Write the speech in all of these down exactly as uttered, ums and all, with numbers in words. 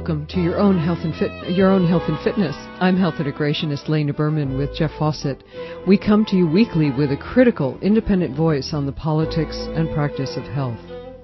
welcome to your own health and fit, your own health and fitness. I'm health integrationist Lena Berman with Jeff Fawcett. We come to you weekly with a critical, independent voice on the politics and practice of health.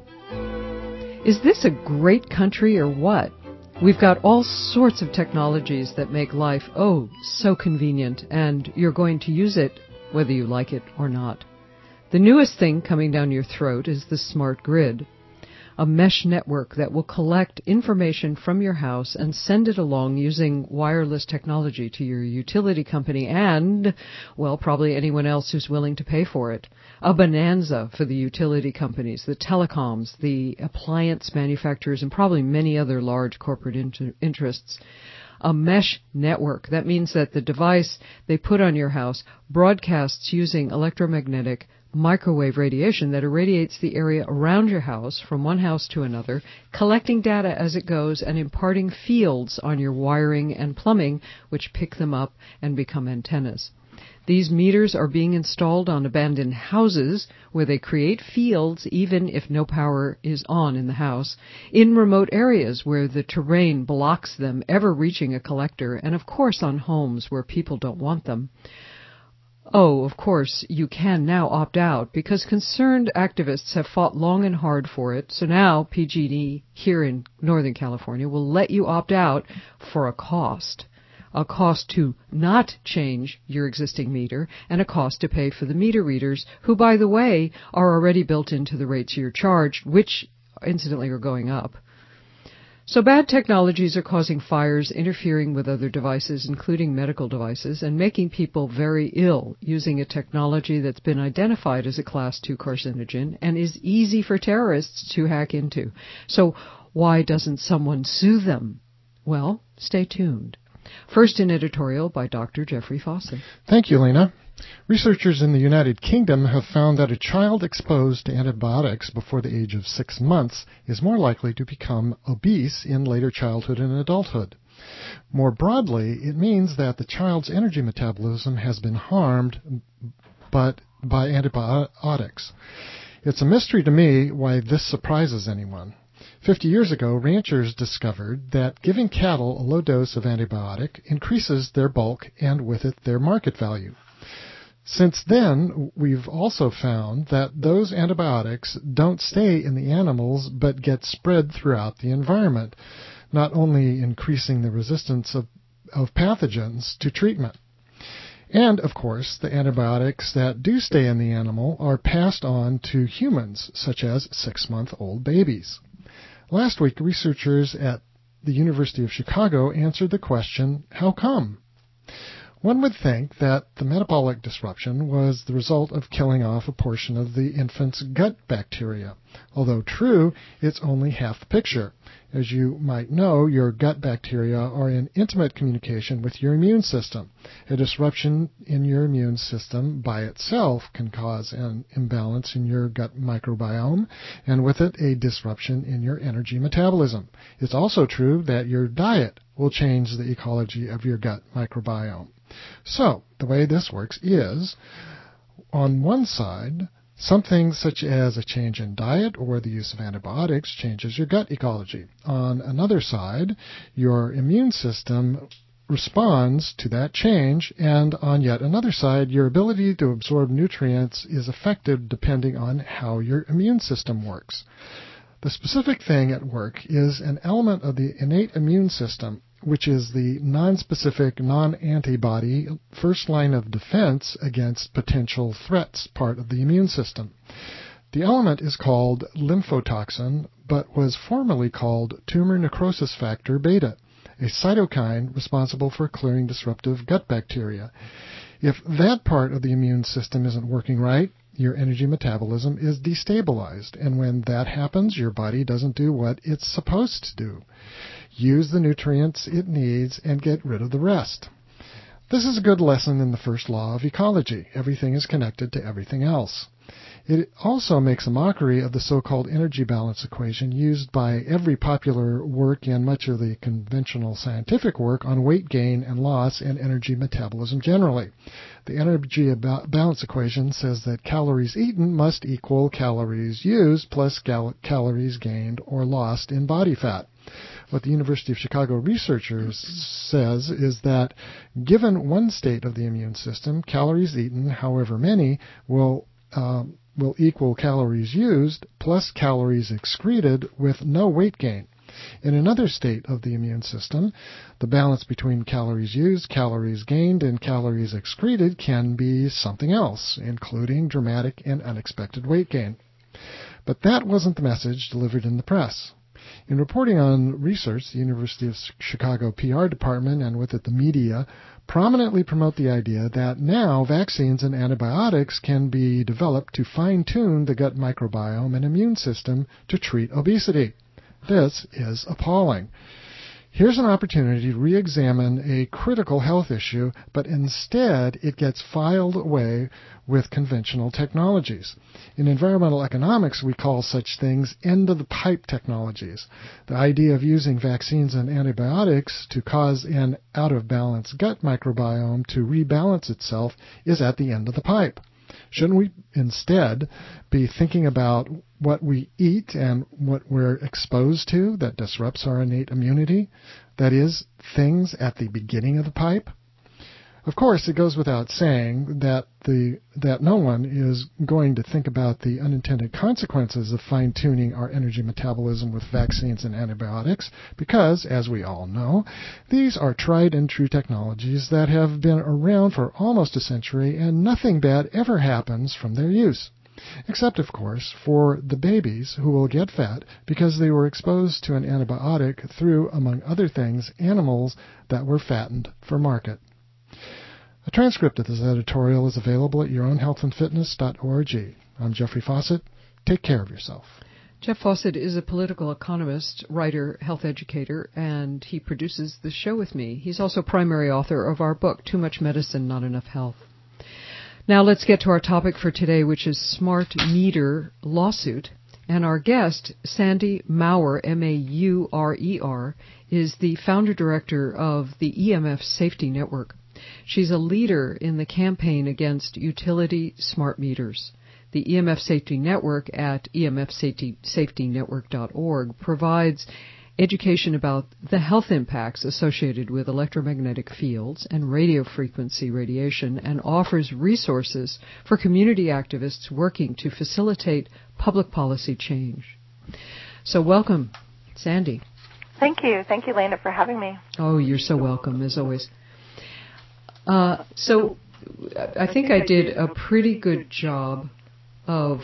Is this a great country or what? We've got all sorts of technologies that make life, oh, so convenient, and you're going to use it whether you like it or not. The newest thing coming down your throat is the smart grid, a mesh network that will collect information from your house and send it along using wireless technology to your utility company and, well, probably anyone else who's willing to pay for it. A bonanza for the utility companies, the telecoms, the appliance manufacturers, and probably many other large corporate inter- interests. A mesh network. That means that the device they put on your house broadcasts using electromagnetic microwave radiation that irradiates the area around your house from one house to another, collecting data as it goes and imparting fields on your wiring and plumbing, which pick them up and become antennas. These meters are being installed on abandoned houses where they create fields even if no power is on in the house, in remote areas where the terrain blocks them ever reaching a collector, and of course on homes where people don't want them. Oh, of course, you can now opt out because concerned activists have fought long and hard for it. So now P G and E here in Northern California will let you opt out for a cost. A cost to not change your existing meter and a cost to pay for the meter readers, who, by the way, are already built into the rates you're charged, which, incidentally, are going up. So bad technologies are causing fires, interfering with other devices, including medical devices, and making people very ill using a technology that's been identified as a class two carcinogen and is easy for terrorists to hack into. So why doesn't someone sue them? Well, stay tuned. First, an editorial by Doctor Jeffrey Fawcett. Thank you, Lena. Researchers in the United Kingdom have found that a child exposed to antibiotics before the age of six months is more likely to become obese in later childhood and adulthood. More broadly, it means that the child's energy metabolism has been harmed but by antibiotics. It's a mystery to me why this surprises anyone. Fifty years ago, ranchers discovered that giving cattle a low dose of antibiotic increases their bulk and with it their market value. Since then, we've also found that those antibiotics don't stay in the animals but get spread throughout the environment, not only increasing the resistance of, of pathogens to treatment. And, of course, the antibiotics that do stay in the animal are passed on to humans, such as six-month-old babies. Last week, researchers at the University of Chicago answered the question, how come? One would think that the metabolic disruption was the result of killing off a portion of the infant's gut bacteria. Although true, it's only half the picture. As you might know, your gut bacteria are in intimate communication with your immune system. A disruption in your immune system by itself can cause an imbalance in your gut microbiome, and with it a disruption in your energy metabolism. It's also true that your diet will change the ecology of your gut microbiome. So, the way this works is, on one side, something such as a change in diet or the use of antibiotics changes your gut ecology. On another side, your immune system responds to that change, and on yet another side, your ability to absorb nutrients is affected depending on how your immune system works. The specific thing at work is an element of the innate immune system, which is the nonspecific, non-antibody first line of defense against potential threats part of the immune system. The element is called lymphotoxin, but was formerly called tumor necrosis factor beta, a cytokine responsible for clearing disruptive gut bacteria. If that part of the immune system isn't working right, your energy metabolism is destabilized, and when that happens, your body doesn't do what it's supposed to do. Use the nutrients it needs and get rid of the rest. This is a good lesson in the first law of ecology. Everything is connected to everything else. It also makes a mockery of the so-called energy balance equation used by every popular work and much of the conventional scientific work on weight gain and loss and energy metabolism generally. The energy balance equation says that calories eaten must equal calories used plus cal- calories gained or lost in body fat. What the University of Chicago researchers says is that given one state of the immune system, calories eaten, however many, will um, will equal calories used plus calories excreted with no weight gain. In another state of the immune system, the balance between calories used, calories gained, and calories excreted can be something else, including dramatic and unexpected weight gain. But that wasn't the message delivered in the press. In reporting on research, the University of Chicago P R department and with it the media prominently promote the idea that now vaccines and antibiotics can be developed to fine-tune the gut microbiome and immune system to treat obesity. This is appalling. Here's an opportunity to re-examine a critical health issue, but instead it gets filed away with conventional technologies. In environmental economics, we call such things end-of-the-pipe technologies. The idea of using vaccines and antibiotics to cause an out-of-balance gut microbiome to rebalance itself is at the end of the pipe. Shouldn't we instead be thinking about what we eat and what we're exposed to that disrupts our innate immunity? That is, things at the beginning of the pipe? Of course, it goes without saying that the that no one is going to think about the unintended consequences of fine-tuning our energy metabolism with vaccines and antibiotics because, as we all know, these are tried and true technologies that have been around for almost a century and nothing bad ever happens from their use. Except, of course, for the babies who will get fat because they were exposed to an antibiotic through, among other things, animals that were fattened for market. A transcript of this editorial is available at your own health and fitness dot org. I'm Jeffrey Fawcett. Take care of yourself. Jeff Fawcett is a political economist, writer, health educator, and he produces the show with me. He's also primary author of our book, Too Much Medicine, Not Enough Health. Now let's get to our topic for today, which is smart meter lawsuit. And our guest, Sandy Maurer, M A U R E R, is the founder-director of the E M F Safety Network. She's a leader in the campaign against utility smart meters. The E M F Safety Network at E M F safety network dot org provides education about the health impacts associated with electromagnetic fields and radio frequency radiation and offers resources for community activists working to facilitate public policy change. So welcome, Sandy. Thank you. Thank you, Lena, for having me. Oh, you're so welcome, as always. Uh, so I think I did a pretty good job of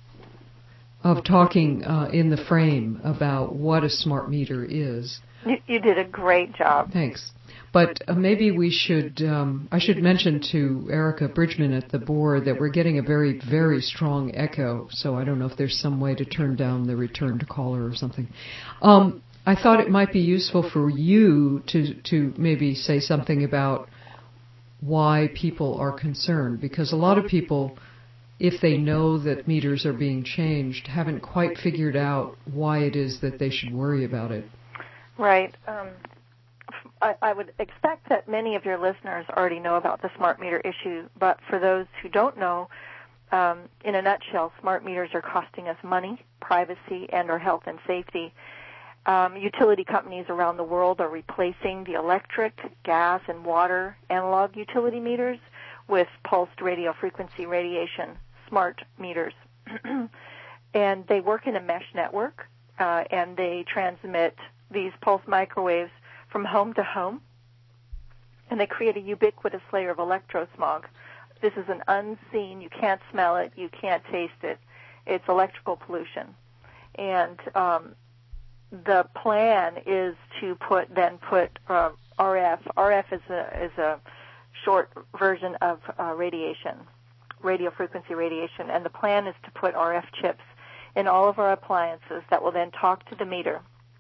of talking uh, in the frame about what a smart meter is. You, you did a great job. Thanks. But uh, maybe we should, um, I should mention to Erica Bridgman at the board that we're getting a very, very strong echo, so I don't know if there's some way to turn down the return to caller or something. Um, I thought it might be useful for you to, to maybe say something about why people are concerned, because a lot of people, if they know that meters are being changed, haven't quite figured out why it is that they should worry about it. Right. Um, I, I would expect that many of your listeners already know about the smart meter issue, but for those who don't know, um, in a nutshell, smart meters are costing us money, privacy, and our health and safety. Um, utility companies around the world are replacing the electric, gas, and water analog utility meters with pulsed radio frequency radiation smart meters. And they work in a mesh network, uh, and they transmit these pulse microwaves from home to home, and they create a ubiquitous layer of electrosmog. This is an unseen, you can't smell it, you can't taste it. It's electrical pollution. And um, the plan is to put then put uh, R F. R F is a is a short version of uh, radiation, radio frequency radiation, and the plan is to put R F chips in all of our appliances that will then talk to the meter,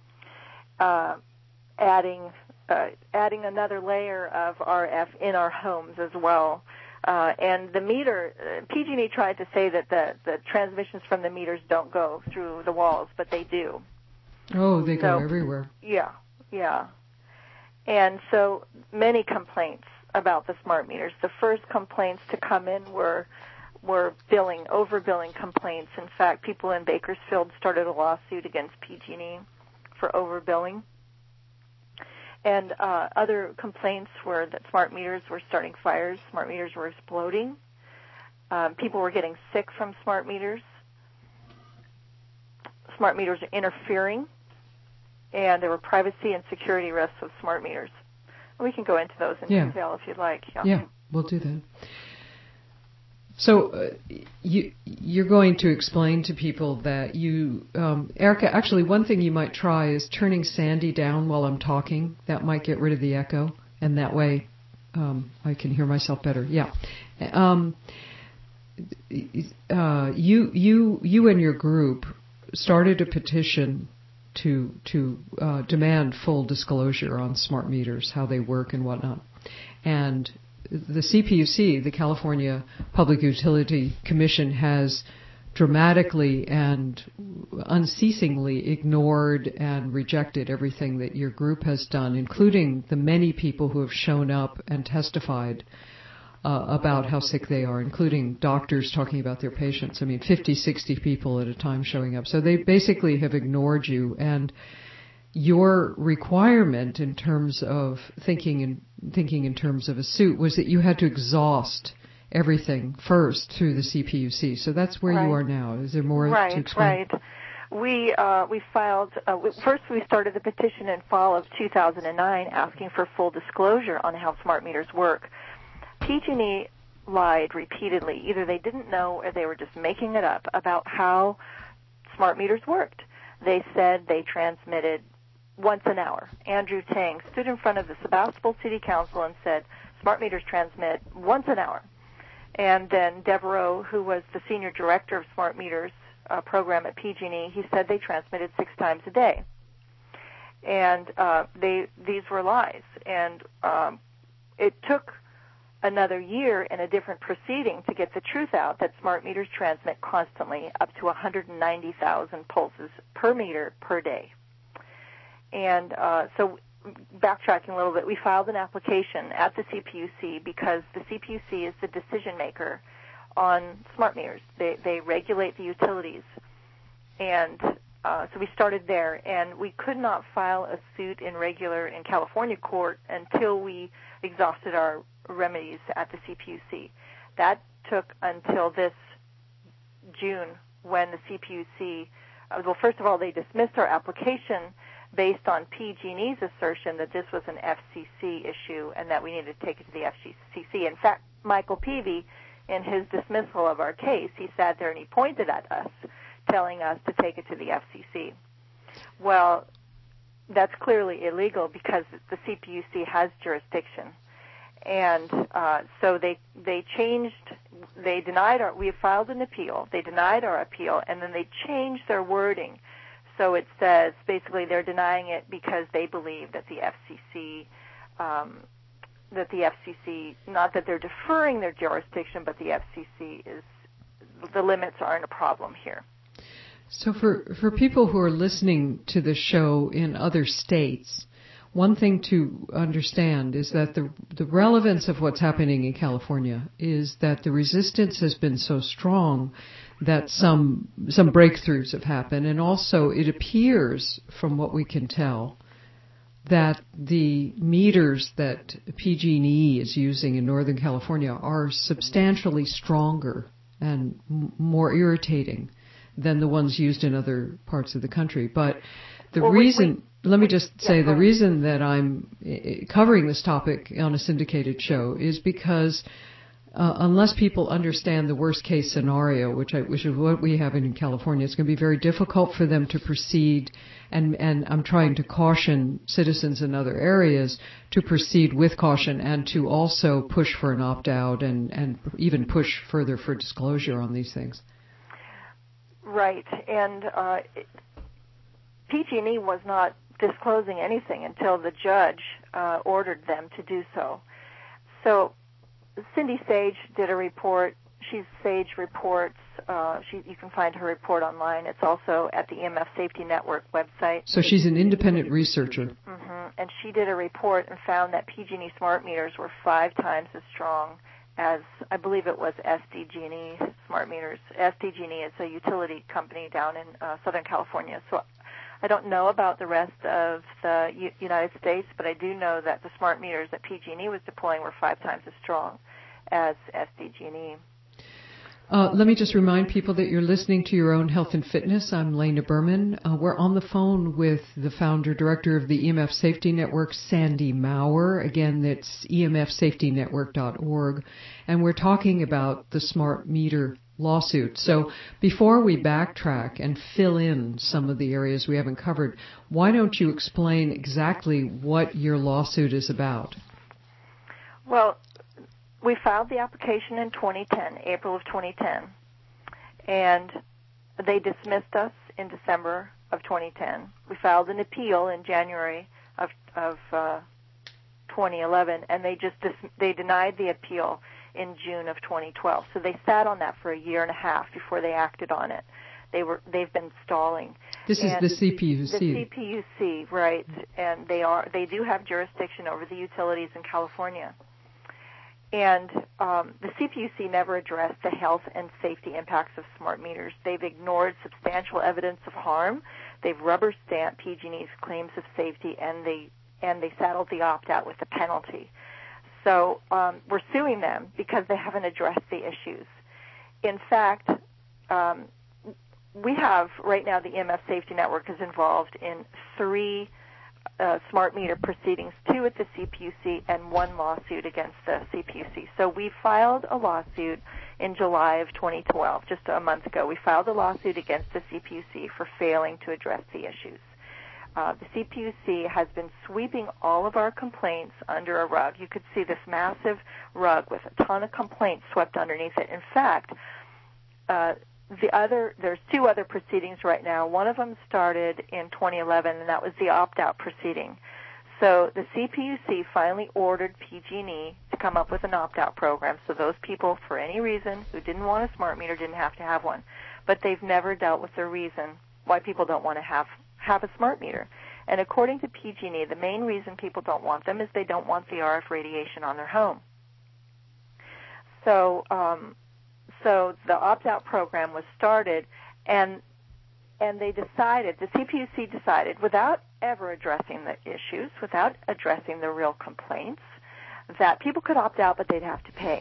uh, adding uh, adding another layer of R F in our homes as well. Uh, and the meter, uh, P G and E tried to say that the, the transmissions from the meters don't go through the walls, but they do. Oh, they go so, everywhere. Yeah, yeah. And so many complaints about the smart meters. The first complaints to come in were were billing, overbilling complaints. In fact, people in Bakersfield started a lawsuit against P G and E for overbilling. And uh, other complaints were that smart meters were starting fires, smart meters were exploding, um, people were getting sick from smart meters, smart meters are interfering, and there were privacy and security risks of smart meters. We can go into those in yeah. detail if you'd like. Yeah, yeah we'll do that. So uh, you, you're going to explain to people that you, um, Erica, actually one thing you might try is turning Sandy down while I'm talking. That might get rid of the echo, and that way um, I can hear myself better. Yeah. Um, uh, you, you, you and your group started a petition to to uh, demand full disclosure on smart meters, how they work and whatnot. And the C P U C, the California Public Utility Commission, has dramatically and unceasingly ignored and rejected everything that your group has done, including the many people who have shown up and testified uh, about how sick they are, including doctors talking about their patients. I mean, fifty, sixty people at a time showing up. So they basically have ignored you. And your requirement in terms of thinking in, thinking in terms of a suit was that you had to exhaust everything first through the C P U C. So that's where right. you are now. Is there more right, to explain? Right, We uh, we filed, uh, we, first we started the petition in fall of two thousand nine asking for full disclosure on how smart meters work. P G and E lied repeatedly. Either they didn't know or they were just making it up about how smart meters worked. They said they transmitted once an hour. Andrew Tang stood in front of the Sebastopol City Council and said, smart meters transmit once an hour. And then Devereaux, who was the senior director of smart meters uh, program at P G and E, he said they transmitted six times a day. And uh, they these were lies. And um, it took another year in a different proceeding to get the truth out that smart meters transmit constantly up to one hundred ninety thousand pulses per meter per day. And uh, so backtracking a little bit, we filed an application at the C P U C because the C P U C is the decision maker on smart meters. They, they regulate the utilities. And uh, so we started there, and we could not file a suit in regular in California court until we exhausted our remedies at the C P U C. That took until this June when the C P U C, uh, well, first of all, they dismissed our application based on P G and E's assertion that this was an F C C issue and that we needed to take it to the F C C. In fact, Michael Peavy, in his dismissal of our case, he sat there and he pointed at us, telling us to take it to the F C C. Well, that's clearly illegal because the C P U C has jurisdiction. And uh, so they they changed, they denied our, we filed an appeal, they denied our appeal, and then they changed their wording. So it says basically they're denying it because they believe that the F C C, um, that the F C C, not that they're deferring their jurisdiction, but the F C C is, the limits aren't a problem here. So for, for people who are listening to the show in other states, one thing to understand is that the the relevance of what's happening in California is that the resistance has been so strong that some some breakthroughs have happened, and also it appears, from what we can tell, that the meters that P G and E is using in Northern California are substantially stronger and m- more irritating than the ones used in other parts of the country. But the well, reason... We, we, Let me just say yeah, the reason that I'm covering this topic on a syndicated show is because uh, unless people understand the worst case scenario, which, I, which is what we have in California, it's going to be very difficult for them to proceed. And, and I'm trying to caution citizens in other areas to proceed with caution and to also push for an opt-out and, and even push further for disclosure on these things. Right. And uh, P G and E was not disclosing anything until the judge uh, ordered them to do so. So Cindy Sage did a report. She's Sage Reports. Uh, she, you can find her report online. It's also at the E M F Safety Network website. So she's an independent researcher. Mm-hmm. And she did a report and found that P G and E smart meters were five times as strong as, I believe it was S D G and E smart meters. S D G and E is a utility company down in uh, Southern California. So I I don't know about the rest of the U- United States, but I do know that the smart meters that P G and E was deploying were five times as strong as S D G and E. Uh, let me just remind people that you're listening to Your Own Health and Fitness. I'm Lena Berman. Uh, we're on the phone with the founder, director of the E M F Safety Network, Sandy Maurer. Again, that's E M F safety network dot org. And we're talking about the smart meter lawsuit. So before we backtrack and fill in some of the areas we haven't covered, why don't you explain exactly what your lawsuit is about? Well, we filed the application in twenty ten, April of twenty ten, and they dismissed us in December of twenty ten. We filed an appeal in January of, of uh, twenty eleven, and they just dis- they denied the appeal in June of twenty twelve. So they sat on that for a year and a half before they acted on it. They were they've been stalling. This and is the C P U C. The C P U C, right? And they are they do have jurisdiction over the utilities in California. And um, the C P U C never addressed the health and safety impacts of smart meters. They've ignored substantial evidence of harm. They've rubber-stamped P G and E's claims of safety, and they and they saddled the opt-out with a penalty. So um, we're suing them because they haven't addressed the issues. In fact, um, we have right now the E M F Safety Network is involved in three Uh, smart meter proceedings, two at the C P U C and one lawsuit against the C P U C. So we filed a lawsuit in July of twenty twelve, just a month ago. We filed a lawsuit against the C P U C for failing to address the issues. Uh, the C P U C has been sweeping all of our complaints under a rug. You could see this massive rug with a ton of complaints swept underneath it. In fact, uh, The other, there's two other proceedings right now. One of them started in twenty eleven, and that was the opt-out proceeding. So the C P U C finally ordered P G and E to come up with an opt-out program, so those people, for any reason, who didn't want a smart meter didn't have to have one. But they've never dealt with the reason why people don't want to have, have a smart meter. And according to P G and E, the main reason people don't want them is they don't want the R F radiation on their home. So, um, So the opt-out program was started, and and they decided, the C P U C decided, without ever addressing the issues, without addressing the real complaints, that people could opt out, but they'd have to pay.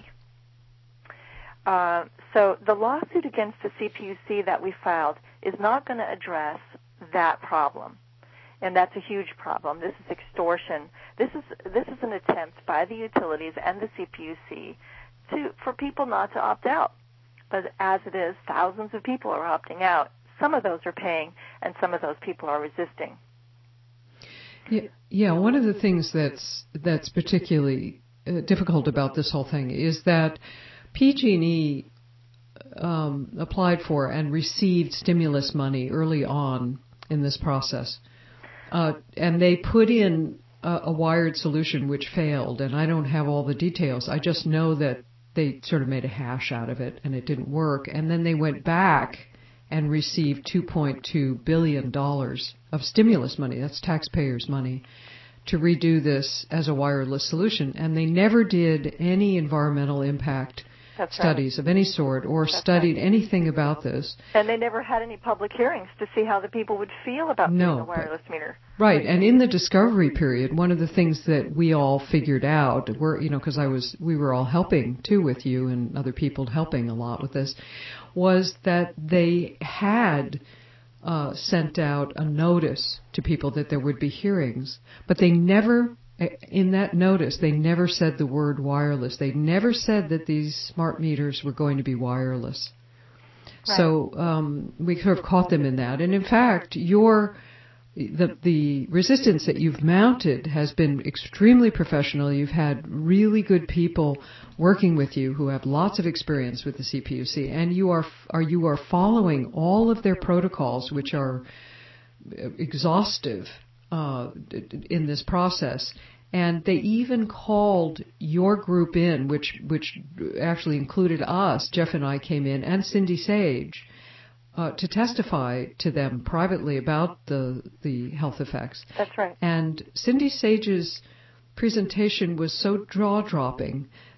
Uh, so the lawsuit against the C P U C that we filed is not going to address that problem, and that's a huge problem. This is extortion. This is this is an attempt by the utilities and the C P U C to for people not to opt out. But as it is, thousands of people are opting out. Some of those are paying, and some of those people are resisting. Yeah, yeah one of the things that's that's particularly uh, difficult about this whole thing is that P G and E um, applied for and received stimulus money early on in this process, uh, and they put in a, a wired solution which failed. And I don't have all the details. I just know that they sort of made a hash out of it, and it didn't work. And then they went back and received two point two billion dollars of stimulus money, that's taxpayers' money, to redo this as a wireless solution. And they never did any environmental impact That's studies right. of any sort or That's studied right. anything about this. And they never had any public hearings to see how the people would feel about no, doing a wireless but, meter. Right, and in the discovery period, one of the things that we all figured out, were, you know, because I was, we were all helping too with you and other people helping a lot with this, was that they had uh, sent out a notice to people that there would be hearings, but they never. In that notice, they never said the word wireless. They never said that these smart meters were going to be wireless. Right. So um, we sort of caught them in that. And in fact, your the the resistance that you've mounted has been extremely professional. You've had really good people working with you who have lots of experience with the C P U C, and you are are you are following all of their protocols, which are exhaustive. Uh, in this process, and they even called your group in, which which actually included us. Jeff and I came in, and Cindy Sage, uh, to testify to them privately about the the health effects. That's right. And Cindy Sage's presentation was so jaw-dropping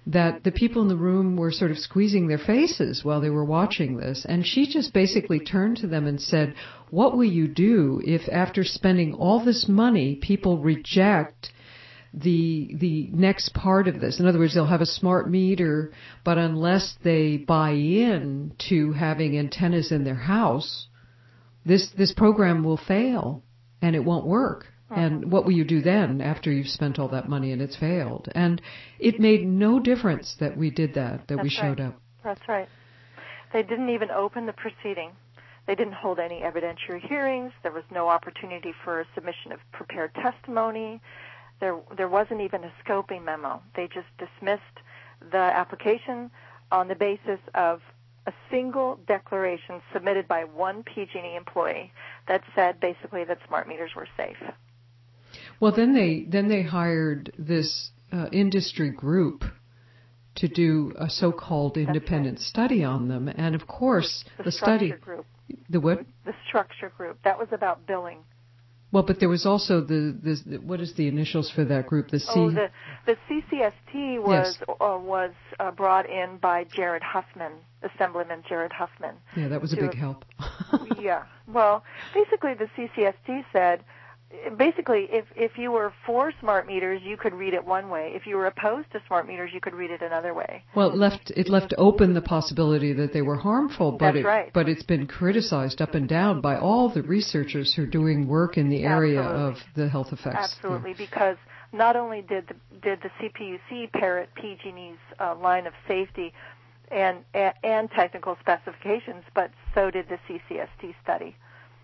that the people in the room were sort of squeezing their faces while they were watching this. And she just basically turned to them and said, what will you do if after spending all this money, people reject the the next part of this? In other words, they'll have a smart meter, but unless they buy in to having antennas in their house, this this program will fail and it won't work. And what will you do then after you've spent all that money and it's failed? And it made no difference that we did that, that That's we showed right. up. That's right. They didn't even open the proceeding. They didn't hold any evidentiary hearings. There was no opportunity for a submission of prepared testimony. There, there wasn't even a scoping memo. They just dismissed the application on the basis of a single declaration submitted by one P G and E employee that said basically that smart meters were safe. Well, then they then they hired this uh, industry group to do a so-called independent right. study on them, and of course the, the structure study, group. the what? The structure group. That was about billing. Well, but there was also the, the what is the initials for that group? The C. Oh, the the C C S T was yes. uh, was uh, brought in by Jared Huffman, Assemblyman Jared Huffman. Yeah, that was a big help. Yeah. Well, basically, the C C S T said. Basically, if, if you were for smart meters, you could read it one way. If you were opposed to smart meters, you could read it another way. Well, it left it left open the possibility that they were harmful, but That's it, right. but it's been criticized up and down by all the researchers who are doing work in the area Absolutely. of the health effects. Absolutely, yeah. Because not only did the, did the C P U C parrot P G and E's uh, line of safety and, and and technical specifications, but so did the C C S T study.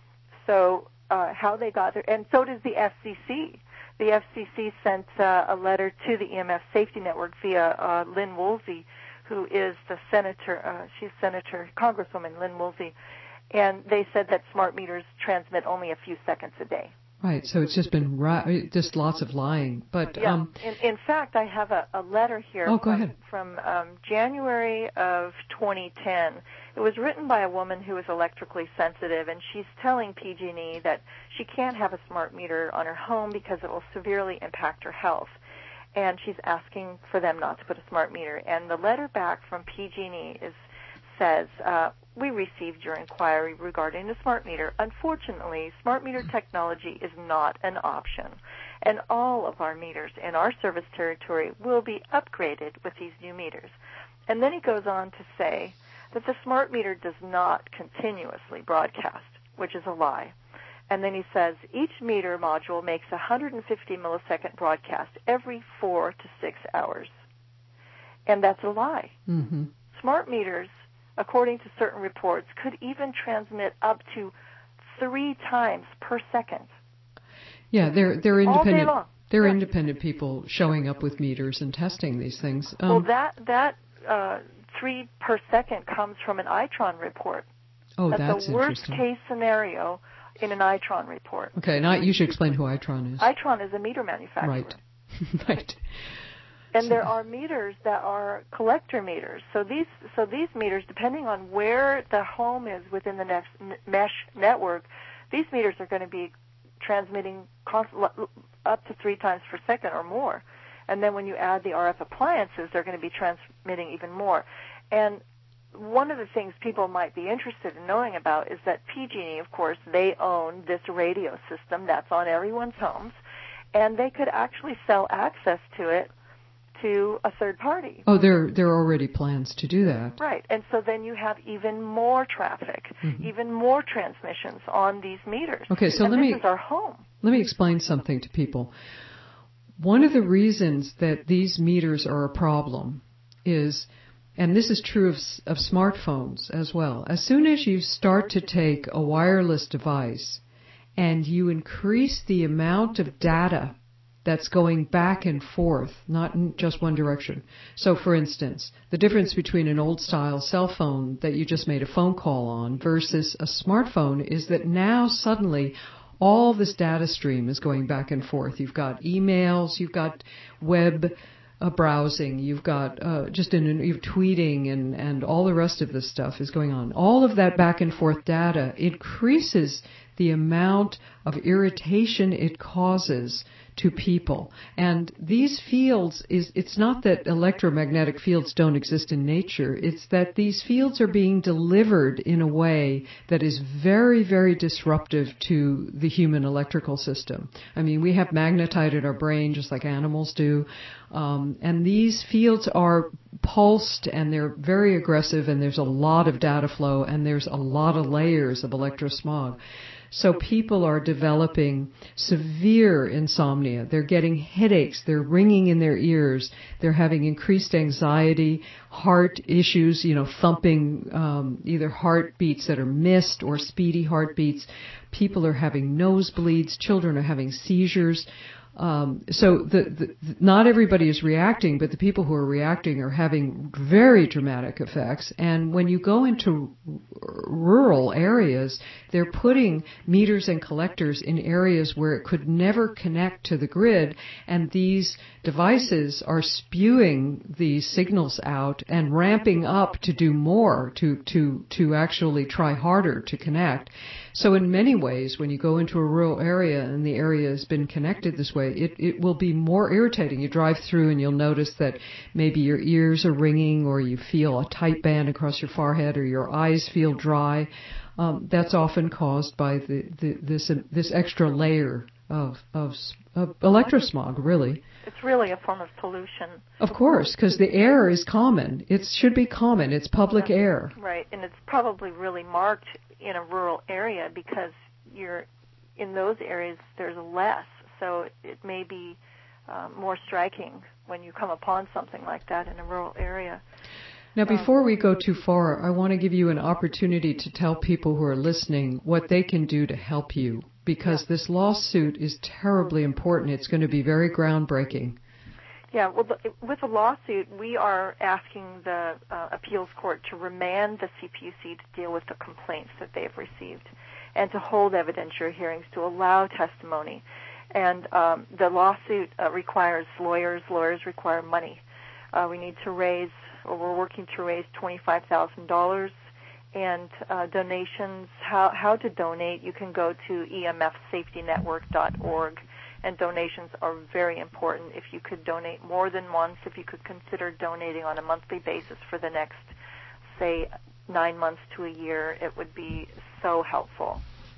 So. Uh, how they got there, and so does the F C C. The F C C sent uh, a letter to the E M F Safety Network via uh, Lynn Woolsey, who is the senator, uh, she's Senator, Congresswoman Lynn Woolsey, and they said that smart meters transmit only a few seconds a day. Right, so it's just been ri- just lots of lying. But yeah, um, in, in fact, I have a, a letter here oh, go from, ahead. from um, January of twenty ten. It was written by a woman who is electrically sensitive, and she's telling P G and E that she can't have a smart meter on her home because it will severely impact her health. And she's asking for them not to put a smart meter. And the letter back from P G and E is says, uh, we received your inquiry regarding the smart meter. Unfortunately, smart meter technology is not an option, and all of our meters in our service territory will be upgraded with these new meters. And then he goes on to say that the smart meter does not continuously broadcast, which is a lie. And then he says each meter module makes a one hundred fifty millisecond broadcast every four to six hours. And that's a lie. Mm-hmm. Smart meters, according to certain reports, could even transmit up to three times per second. Yeah, they're they're independent. All day long. They're yeah. independent people showing up with meters and testing these things. Um, well, that that uh, three per second comes from an Itron report. Oh, that's, that's the worst interesting. case scenario in an Itron report. Okay, now you should explain who Itron is. Itron is a meter manufacturer. Right, right. And there are meters that are collector meters. So these so these meters, depending on where the home is within the next mesh network, these meters are going to be transmitting up to three times per second or more. And then when you add the R F appliances, they're going to be transmitting even more. And one of the things people might be interested in knowing about is that P G and E, of course, they own this radio system that's on everyone's homes, and they could actually sell access to it to a third party. Oh, there there are already plans to do that. Right, and so then you have even more traffic, mm-hmm. even more transmissions on these meters. Okay, so and let this me is our home. Let me explain something to people. One of the reasons that these meters are a problem is, and this is true of, of smartphones as well, as soon as you start to take a wireless device and you increase the amount of data that's going back and forth, not in just one direction. So, for instance, the difference between an old-style cell phone that you just made a phone call on versus a smartphone is that now suddenly all this data stream is going back and forth. You've got emails, you've got web uh, browsing, you've got uh, just in, you're tweeting, and, and all the rest of this stuff is going on. All of that back and forth data increases the amount of irritation it causes to people. And these fields, is it's not that electromagnetic fields don't exist in nature, it's that these fields are being delivered in a way that is very, very disruptive to the human electrical system. I mean, we have magnetite in our brain just like animals do, um, and these fields are pulsed and they're very aggressive, and there's a lot of data flow, and there's a lot of layers of electrosmog. So people are developing severe insomnia. They're getting headaches. They're ringing in their ears. They're having increased anxiety, heart issues, you know, thumping, um, either heartbeats that are missed or speedy heartbeats. People are having nosebleeds. Children are having seizures. Um, so the, the, not everybody is reacting, but the people who are reacting are having very dramatic effects. And when you go into r- rural areas, they're putting meters and collectors in areas where it could never connect to the grid, and these devices are spewing these signals out and ramping up to do more, to, to, to actually try harder to connect. So in many ways, when you go into a rural area and the area has been connected this way, it, it will be more irritating. You drive through and you'll notice that maybe your ears are ringing, or you feel a tight band across your forehead, or your eyes feel dry. Um, that's often caused by the, the, this this extra layer of, of, of electrosmog, really. It's really a form of pollution. Of course, because the air is common. It should be common. It's public yeah. air. Right, and it's probably really marked in a rural area because you're in those areas there's less, so it, it may be um, more striking when you come upon something like that in a rural area. Now, before we go too far, I want to give you an opportunity to tell people who are listening what they can do to help you, because this lawsuit is terribly important. It's going to be very groundbreaking. Yeah, well, with the lawsuit, we are asking the uh, appeals court to remand the C P U C to deal with the complaints that they have received and to hold evidentiary hearings to allow testimony. And um, the lawsuit uh, requires lawyers. Lawyers require money. Uh, we need to raise, or we're working to raise twenty-five thousand dollars. And uh, donations, how, how to donate, you can go to E M F safety network dot org. And donations are very important. If you could donate more than once, if you could consider donating on a monthly basis for the next, say, nine months to a year, it would be so helpful.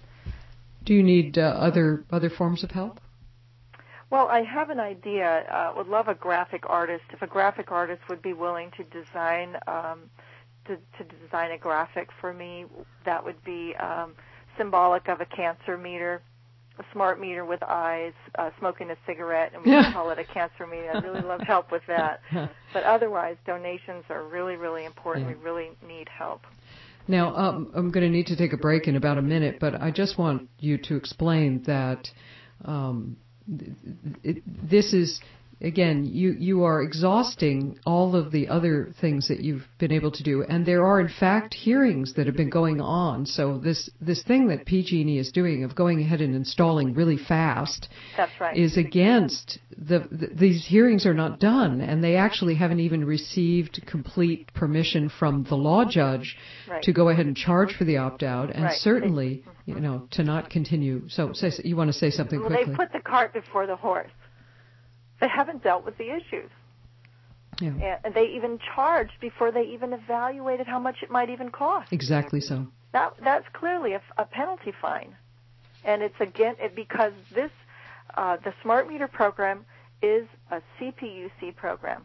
Do you need uh, other other forms of help? Well, I have an idea. I uh, would love a graphic artist. If a graphic artist would be willing to design um, to, to design a graphic for me, that would be um, symbolic of a cancer meter. A smart meter with eyes, uh, smoking a cigarette, and we can call it a cancer meter. I'd really love help with that. But otherwise, donations are really, really important. Yeah. We really need help. Now, um, I'm going to need to take a break in about a minute, but I just want you to explain that um, it, this is, again, you, you are exhausting all of the other things that you've been able to do, and there are, in fact, hearings that have been going on. So this, this thing that P G and E is doing of going ahead and installing really fast That's right. is against the, the these hearings are not done, and they actually haven't even received complete permission from the law judge right. to go ahead and charge for the opt-out, and right. certainly, you know, to not continue. So say, you want to say something well, quickly? They put the cart before the horse. They haven't dealt with the issues. Yeah. And they even charged before they even evaluated how much it might even cost. Exactly so. That, that's clearly a, a penalty fine. And it's again it, because this, uh, the smart meter program is a C P U C program.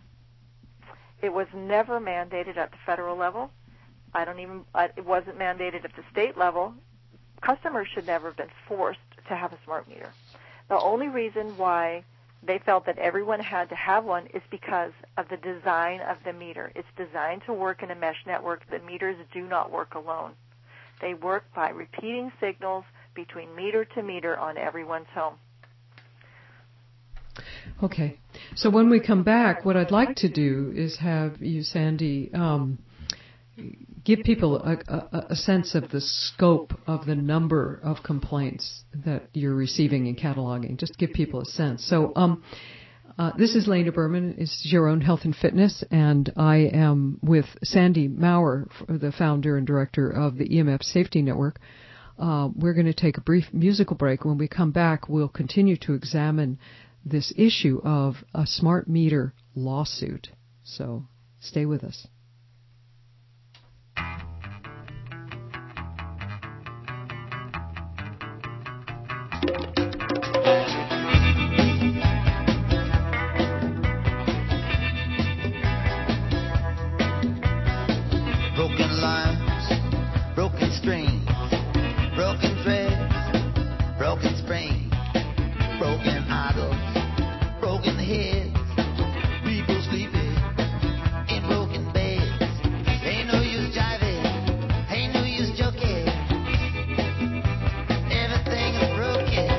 It was never mandated at the federal level. I don't even, it wasn't mandated at the state level. Customers should never have been forced to have a smart meter. The only reason why they felt that everyone had to have one is because of the design of the meter. It's designed to work in a mesh network. The meters do not work alone. They work by repeating signals between meter to meter on everyone's home. Okay. So when we come back, what I'd like to do is have you, Sandy, um, give people a, a, a sense of the scope of the number of complaints that you're receiving and cataloging. Just give people a sense. So um, uh, this is Lena Berman. It's Your Own Health and Fitness, and I am with Sandy Maurer, the founder and director of the E M F Safety Network. Uh, we're going to take a brief musical break. When we come back, we'll continue to examine this issue of a smart meter lawsuit. So stay with us. Broken lines, broken strings, broken threads, broken springs, broken idols, broken heads, people sleeping in broken beds. Ain't no use jiving, ain't no use joking. Everything is broken.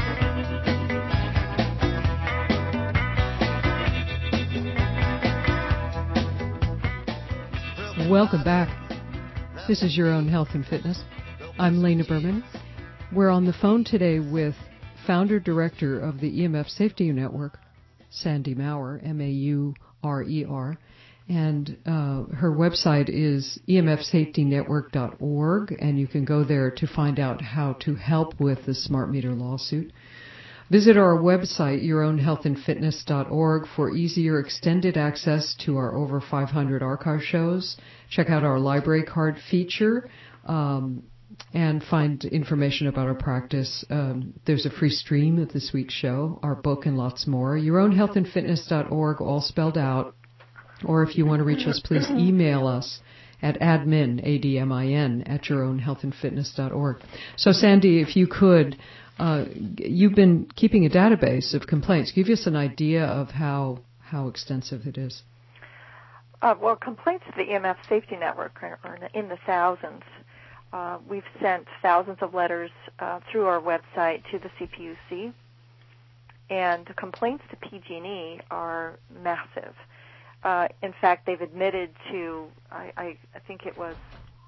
Welcome back. This is Your Own Health and Fitness. I'm Lena Berman. We're on the phone today with founder-director of the E M F Safety Network, Sandy Maurer, M A U R E R, and uh, her website is E M F safety network dot org, and you can go there to find out how to help with the smart meter lawsuit. Visit our website, your own health and fitness dot org, for easier extended access to our over five hundred archive shows. Check out our library card feature um, and find information about our practice. Um, there's a free stream of this week's show, our book, and lots more. your own health and fitness dot org, all spelled out. Or if you want to reach us, please email us at admin, A D M I N, at your own health and fitness dot org. So, Sandy, if you could... Uh, you've been keeping a database of complaints. Give us an idea of how how extensive it is. Uh, well, complaints to the E M F Safety Network are, are in the thousands. Uh, we've sent thousands of letters uh, through our website to the C P U C, and the complaints to P G and E are massive. Uh, in fact, they've admitted to, I, I, I think it was,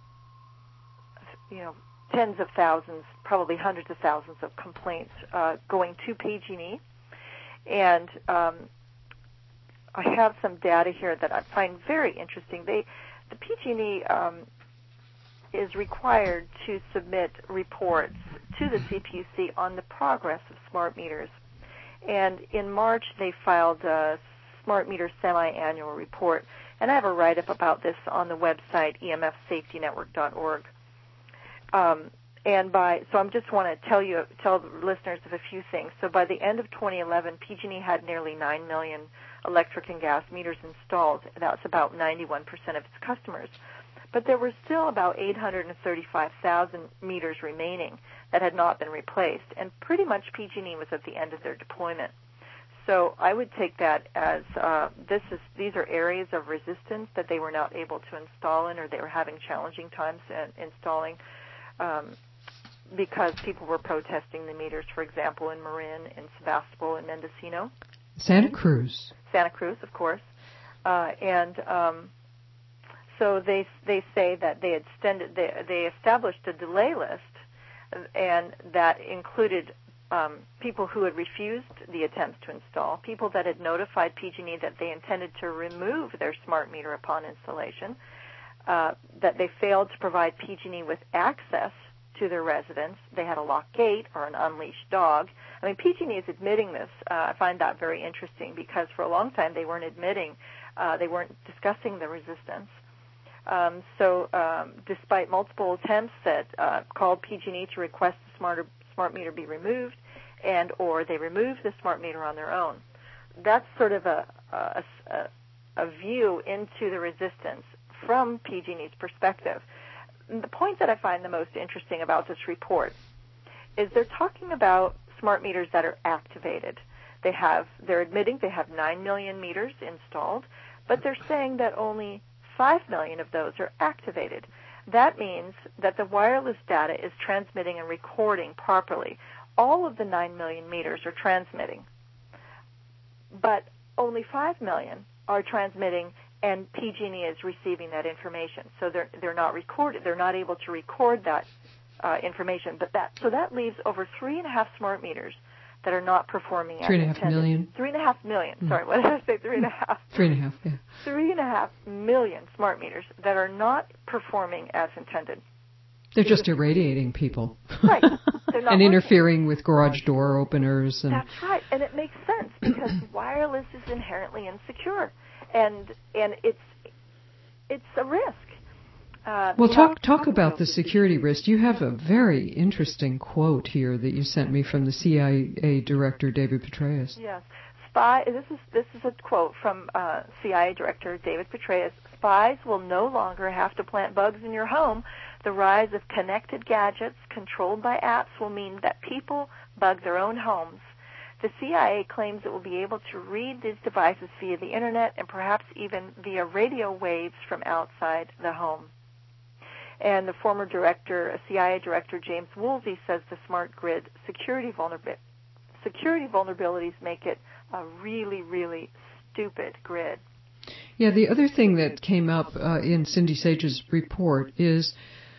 you know, tens of thousands, probably hundreds of thousands of complaints uh, going to P G and E. And um, I have some data here that I find very interesting. They, the P G and E um, is required to submit reports to the C P U C on the progress of smart meters. And in March, they filed a smart meter semi-annual report. And I have a write-up about this on the website, E M F safety network dot org. Um, and by so I just want to tell you, tell the listeners of a few things. So by the end of twenty eleven, P G and E had nearly nine million electric and gas meters installed. That's about ninety-one percent of its customers. But there were still about eight hundred thirty-five thousand meters remaining that had not been replaced, and pretty much P G and E was at the end of their deployment. So I would take that as uh, this is these are areas of resistance that they were not able to install in, or they were having challenging times in installing. Um, because people were protesting the meters, for example, in Marin, in Sebastopol, in Mendocino. Santa Cruz. Santa Cruz, of course. Uh, and um, so they they say that they extended, they, they established a delay list, and that included um, people who had refused the attempts to install, people that had notified P G and E that they intended to remove their smart meter upon installation, uh, that they failed to provide P G and E with access to their residence. They had a locked gate or an unleashed dog. I mean, P G and E is admitting this. Uh, I find that very interesting because for a long time they weren't admitting, uh, they weren't discussing the resistance. Um, so um, despite multiple attempts that uh, called P G and E to request the smarter, smart meter be removed, and or they removed the smart meter on their own. That's sort of a, a, a, a view into the resistance from P G and E's perspective. The point that I find the most interesting about this report is they're talking about smart meters that are activated. They have, they're admitting they have nine million meters installed, but they're saying that only five million of those are activated. That means that the wireless data is transmitting and recording properly. All of the nine million meters are transmitting, but only five million are transmitting, and P G and E is receiving that information. So they're they're not recorded. They're not able to record that uh, information. But that so that leaves over three and a half smart meters that are not performing as Three and a half intended. million. Three and a half million. Mm. Sorry, what did I say? Three and a half. Three and a half. Yeah. Three and a half million smart meters that are not performing as intended. They're just irradiating people. Right. They're not and working. interfering with garage door openers. And That's right. And it makes sense because wireless is inherently insecure. And and it's it's a risk. Uh, well, we talk have to talk about the security risk. You have a very interesting quote here that you sent me from the C I A director, David Petraeus. Yes. Spy. This is this is a quote from uh, C I A Director David Petraeus. Spies will no longer have to plant bugs in your home. The rise of connected gadgets controlled by apps will mean that people bug their own homes. The C I A claims it will be able to read these devices via the internet and perhaps even via radio waves from outside the home. And the former director, C I A Director James Woolsey, says the smart grid security vulnerability security vulnerabilities make it a really, really stupid grid. Yeah, the other thing that came up uh, in Cindy Sage's report is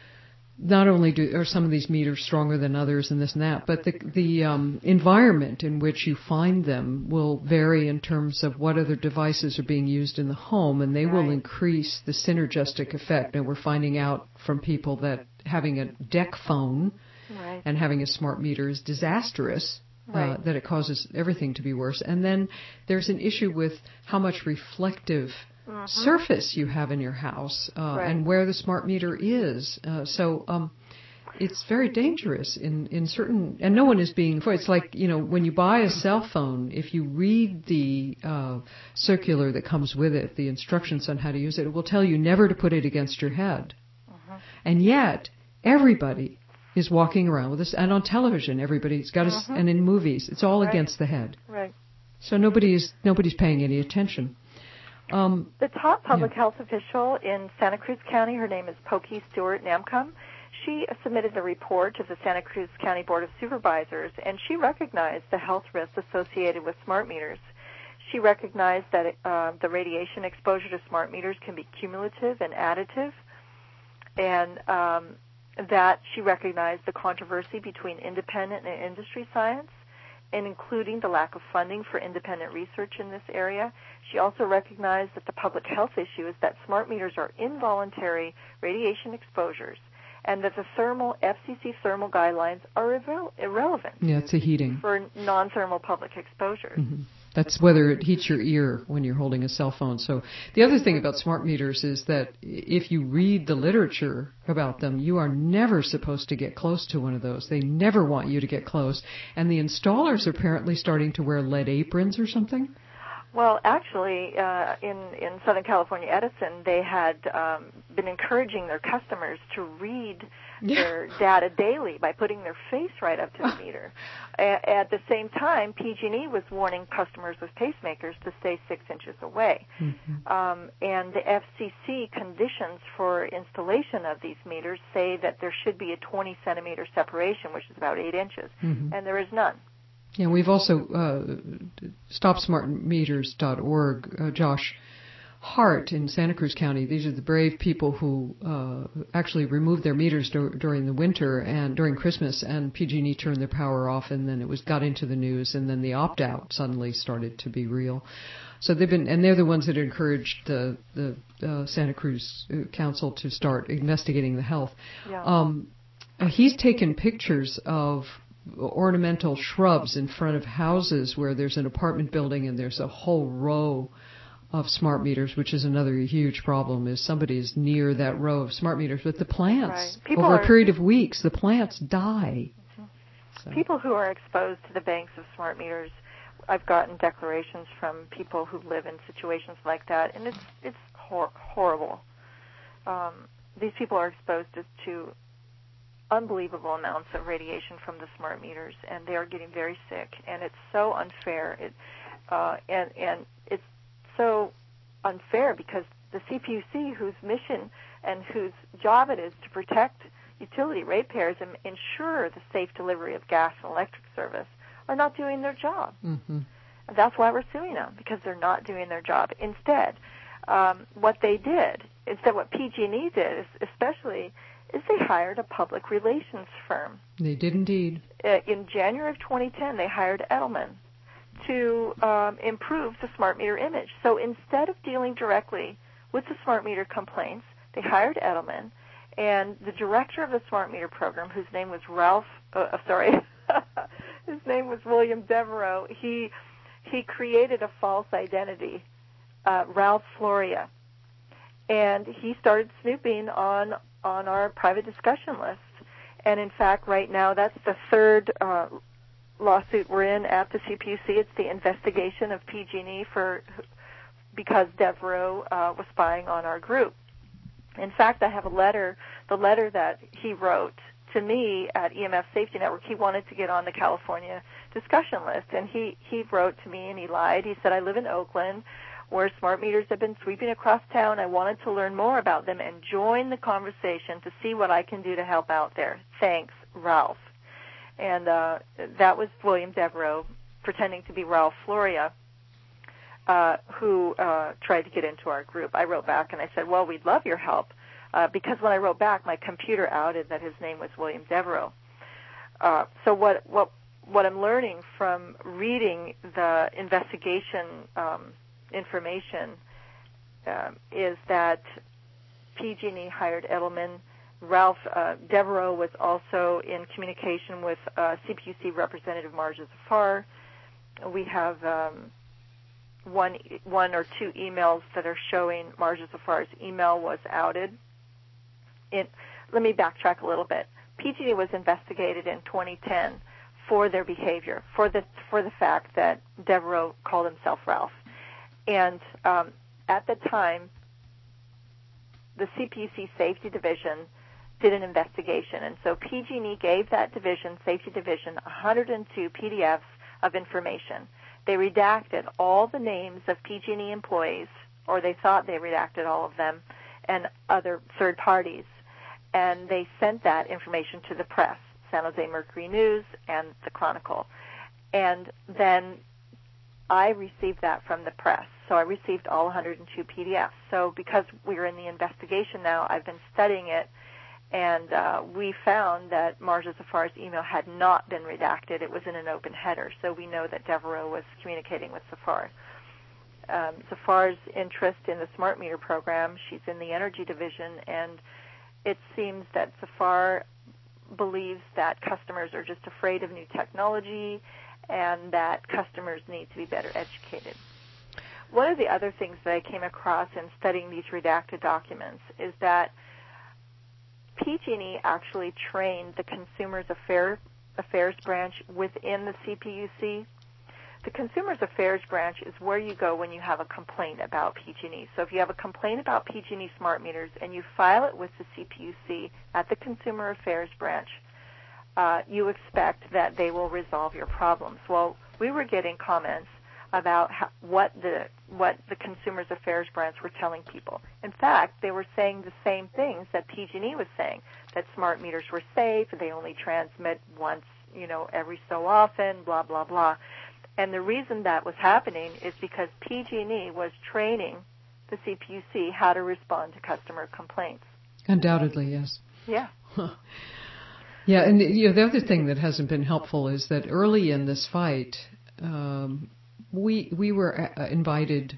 not only do, are some of these meters stronger than others and this and that, but the, the um, environment in which you find them will vary in terms of what other devices are being used in the home, and they Right. will increase the synergistic effect. And we're finding out from people that having a deck phone Right. and having a smart meter is disastrous. Right. Uh, that it causes everything to be worse. And then there's an issue with how much reflective mm-hmm. surface you have in your house uh, right. and where the smart meter is. Uh, so um, it's very dangerous in, in certain, and no one is being, it's like, you know, when you buy a cell phone, if you read the uh, circular that comes with it, the instructions on how to use it, it will tell you never to put it against your head. Mm-hmm. And yet, everybody is walking around with this, and on television, everybody's got mm-hmm. a, and in movies, it's all right. against the head. Right. So nobody's nobody's paying any attention. Um, the top public yeah. health official in Santa Cruz County, her name is Pokey Stewart Namcom. She submitted a report to the Santa Cruz County Board of Supervisors, and she recognized the health risks associated with smart meters. She recognized that uh, the radiation exposure to smart meters can be cumulative and additive, and um, that she recognized the controversy between independent and industry science, and including the lack of funding for independent research in this area. She also recognized that the public health issue is that smart meters are involuntary radiation exposures, and that the thermal F C C thermal guidelines are irre- irrelevant yeah, it's a heating. for non-thermal public exposures. Mm-hmm. That's whether it heats your ear when you're holding a cell phone. So the other thing about smart meters is that if you read the literature about them, you are never supposed to get close to one of those. They never want you to get close. And the installers are apparently starting to wear lead aprons or something. Well, actually, uh, in, in Southern California Edison, they had um, been encouraging their customers to read yeah. their data daily by putting their face right up to the meter. A- at the same time, P G and E was warning customers with pacemakers to stay six inches away. Mm-hmm. Um, and the F C C conditions for installation of these meters say that there should be a twenty centimeter separation, which is about eight inches, mm-hmm. and there is none. Yeah, we've also, uh, stop smart meters dot org, uh, Josh Hart in Santa Cruz County, these are the brave people who uh, actually removed their meters do- during the winter and during Christmas, and P G and E turned their power off, and then it was got into the news, and then the opt-out suddenly started to be real. So they've been, and they're the ones that encouraged the, the uh, Santa Cruz Council to start investigating the health. Yeah. Um, he's taken pictures of ornamental shrubs in front of houses where there's an apartment building and there's a whole row of smart meters, which is another huge problem, is somebody is near that row of smart meters. But the plants, right. over are, a period of weeks, the plants die. Mm-hmm. So. People who are exposed to the banks of smart meters, I've gotten declarations from people who live in situations like that, and it's it's hor- horrible. Um, these people are exposed to, to unbelievable amounts of radiation from the smart meters, and they are getting very sick, and it's so unfair. It uh, and and it's so unfair because the C P U C, whose mission and whose job it is to protect utility ratepayers and ensure the safe delivery of gas and electric service, are not doing their job. Mm-hmm. And that's why we're suing them, because they're not doing their job. Instead, um, what they did, instead what P G and E did, is especially, is they hired a public relations firm. They did indeed. Uh, in January of twenty ten, they hired Edelman to um, improve the smart meter image. So instead of dealing directly with the smart meter complaints, they hired Edelman, And the director of the Smart Meter program, whose name was Ralph, uh, sorry, his name was William Devereaux, he he created a false identity, uh, Ralph Floria. And he started snooping on, on our private discussion list. And in fact, right now, that's the third uh, lawsuit we're in at the C P U C. It's the investigation of P G and E for because Devereaux uh, was spying on our group. In fact, I have a letter, the letter that he wrote to me at E M F Safety Network. He wanted to get on the California discussion list, and he, he wrote to me, and he lied. He said, I live in Oakland, where smart meters have been sweeping across town. I wanted to learn more about them and join the conversation to see what I can do to help out there. Thanks, Ralph. And uh, that was William Devereaux pretending to be Ralph Floria, uh, who uh, tried to get into our group. I wrote back and I said, well, we'd love your help, uh, because when I wrote back, my computer outed that his name was William Devereaux. Uh, so what, what, what I'm learning from reading the investigation um, information uh, is that P G and E hired Edelman. Ralph uh, Devereaux was also in communication with uh, C P U C Representative Marja Zafar. We have um, one one or two emails that are showing Marja Zafar's email was outed. In, let me backtrack a little bit. P G and E was investigated in twenty ten for their behavior, for the for the fact that Devereaux called himself Ralph. And um, at the time, the C P U C Safety Division did an investigation. And so P G and E gave that division, Safety Division, one hundred two P D Fs of information. They redacted all the names of P G and E employees, or they thought they redacted all of them, and other third parties. And they sent that information to the press, San Jose Mercury News and the Chronicle. And then I received that from the press. So I received all one hundred two P D Fs. So because we're in the investigation now, I've been studying it, and uh, we found that Marja Zafar's email had not been redacted. It was in an open header, so we know that Devereaux was communicating with Zafar. Um, Zafar's interest in the smart meter program, she's in the energy division, and it seems that Zafar believes that customers are just afraid of new technology and that customers need to be better educated. One of the other things that I came across in studying these redacted documents is that P G and E actually trained the Consumers Affairs, Affairs branch within the C P U C. The Consumers Affairs branch is where you go when you have a complaint about P G and E. So if you have a complaint about P G and E smart meters and you file it with the C P U C at the Consumer Affairs branch, uh, you expect that they will resolve your problems. Well, we were getting comments about how, what the what the Consumers Affairs branch were telling people. In fact, they were saying the same things that P G and E was saying, that smart meters were safe, they only transmit once, you know, every so often, blah, blah, blah. And the reason that was happening is because P G and E was training the C P U C how to respond to customer complaints. Undoubtedly, yes. Yeah. Huh. Yeah, and you know, the other thing that hasn't been helpful is that early in this fight, um, we we were uh, invited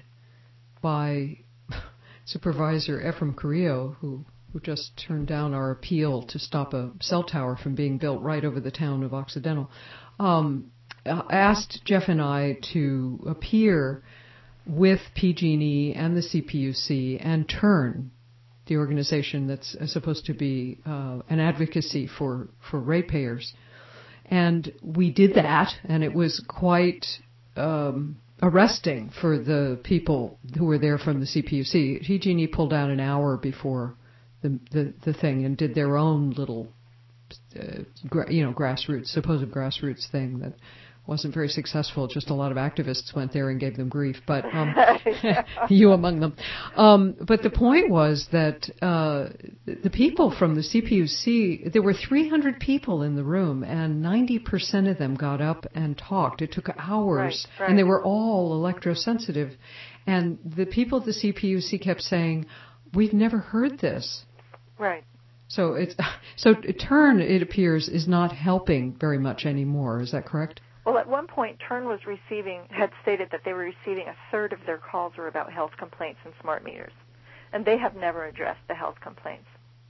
by Supervisor Ephraim Carrillo, who who just turned down our appeal to stop a cell tower from being built right over the town of Occidental, um, asked Jeff and I to appear with P G and E and the C P U C and turn the organization that's supposed to be uh, an advocacy for, for ratepayers. And we did that, and it was quite um, arresting for the people who were there from the C P U C. P G and E pulled out an hour before the the, the thing and did their own little, uh, gra- you know, grassroots, supposed grassroots thing that wasn't very successful. Just a lot of activists went there and gave them grief, but um, you among them. Um, but the point was that uh, the people from the C P U C, there were three hundred people in the room, and ninety percent of them got up and talked. It took hours, right, right. and they were all electrosensitive. And the people at the C P U C kept saying, "We've never heard this." Right. So it's so Turn, it appears, is not helping very much anymore. Is that correct? Well, at one point, Turn was receiving, had stated that they were receiving a third of their calls were about health complaints and smart meters. And they have never addressed the health complaints.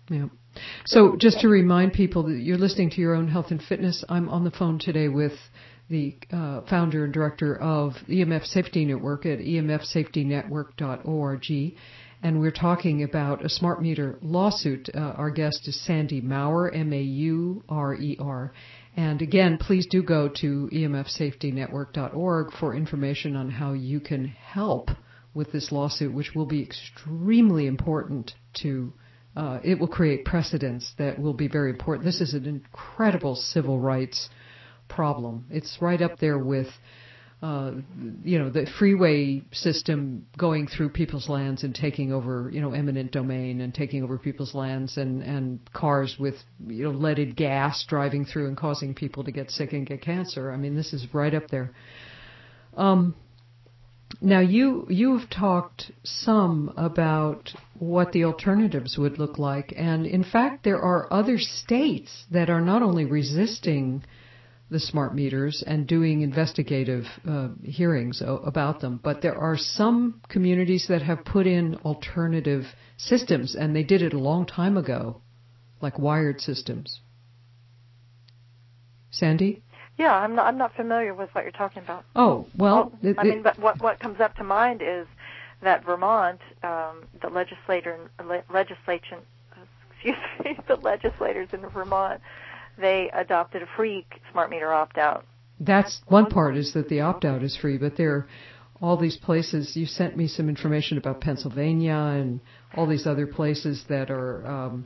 Yeah. So just to remind people that you're listening to Your Own Health and Fitness, I'm on the phone today with the uh, founder and director of E M F Safety Network at e m f safety network dot org, and we're talking about a smart meter lawsuit. Uh, our guest is Sandy Maurer, M A U R E R. And again, please do go to e m f safety network dot org for information on how you can help with this lawsuit, which will be extremely important to Uh, it will create precedents that will be very important. This is an incredible civil rights problem. It's right up there with, uh, you know, the freeway system going through people's lands and taking over, you know, eminent domain and taking over people's lands, and, and cars with, you know, leaded gas driving through and causing people to get sick and get cancer. I mean, this is right up there. Um, Now, you, you've talked some about what the alternatives would look like, and in fact, there are other states that are not only resisting the smart meters and doing investigative uh, hearings o- about them, but there are some communities that have put in alternative systems, and they did it a long time ago, like wired systems. Sandy? Yeah, I'm not. I'm not familiar with what you're talking about. Oh well, oh, it, I mean, but what what comes up to mind is that Vermont, um, the legislator, le- legislation, excuse me, the legislators in Vermont, they adopted a free smart meter opt-out. That's one part, is that the opt-out is free, but there are all these places. You sent me some information about Pennsylvania and all these other places that are um,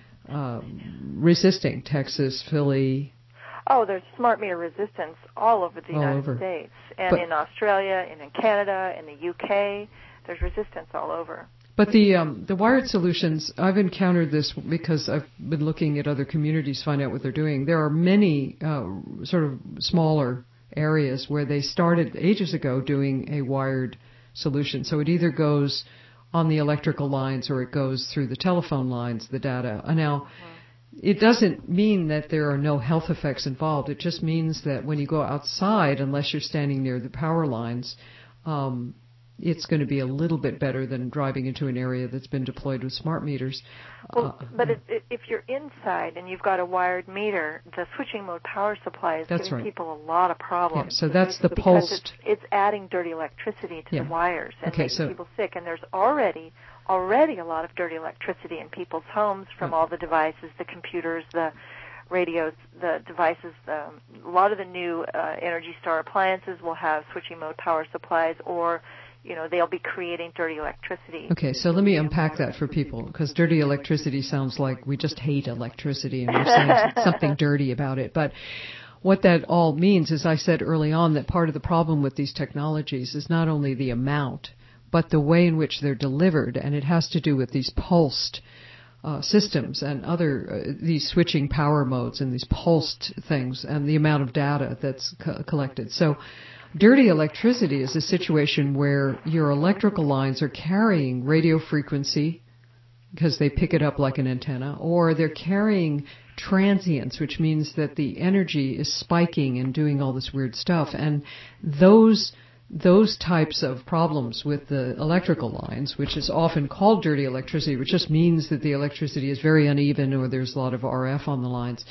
uh, resisting. Texas, Philly. Oh, there's smart meter resistance all over the all United over. States, and but, in Australia, and in Canada, in the U K. There's resistance all over. But the um, the wired solutions, I've encountered this because I've been looking at other communities, find out what they're doing. There are many uh, sort of smaller areas where they started ages ago doing a wired solution. So it either goes on the electrical lines or it goes through the telephone lines, the data. Now, mm-hmm. It doesn't mean that there are no health effects involved. It just means that when you go outside, unless you're standing near the power lines, um, it's going to be a little bit better than driving into an area that's been deployed with smart meters. Well, uh, but it, it, if you're inside and you've got a wired meter, the switching mode power supply is that's giving right. people a lot of problems. Yeah, so that's the because pulsed. It's, it's adding dirty electricity to yeah. the wires and okay, making so people sick. And there's already already a lot of dirty electricity in people's homes from yeah. all the devices, the computers, the radios, the devices. The, a lot of the new uh, Energy Star appliances will have switching mode power supplies, or you know, they'll be creating dirty electricity. Okay, so let me unpack that for people, because dirty electricity sounds like we just hate electricity and we're saying something dirty about it. But what that all means is, I said early on, that part of the problem with these technologies is not only the amount, but the way in which they're delivered, and it has to do with these pulsed uh, systems and other, uh, these switching power modes and these pulsed things and the amount of data that's co- collected. So dirty electricity is a situation where your electrical lines are carrying radio frequency because they pick it up like an antenna, or they're carrying transients, which means that the energy is spiking and doing all this weird stuff. And those those types of problems with the electrical lines, which is often called dirty electricity, which just means that the electricity is very uneven or there's a lot of R F on the lines,